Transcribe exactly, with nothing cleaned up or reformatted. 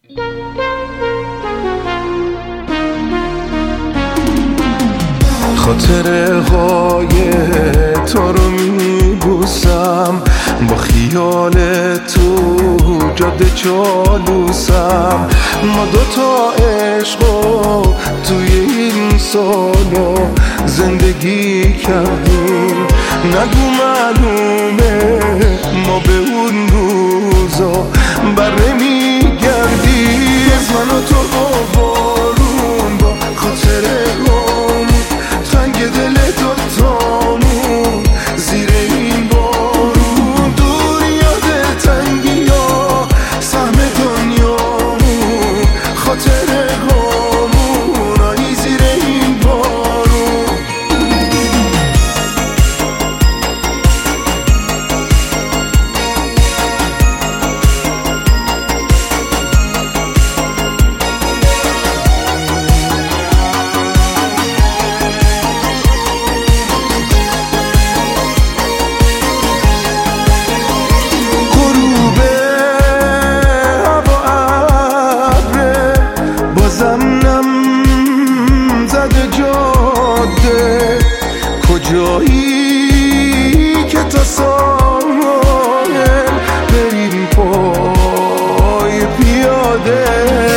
خاطره های تو رو میبوسم، با خیال تو جاده چالوسم. ما دوتا عشقو توی این سالو زندگی کردیم، نگو معلومه ما به اون روزا بر نمیگردیم. از من و تو بارون با خاطره هم تنگ دل دوتامون زیر این بارون، دور یاد تنگی ها سهم دنیامون، خاطره هامون آیی زیر این بارون. کجایی که تا ساحل بریم پای پیاده؟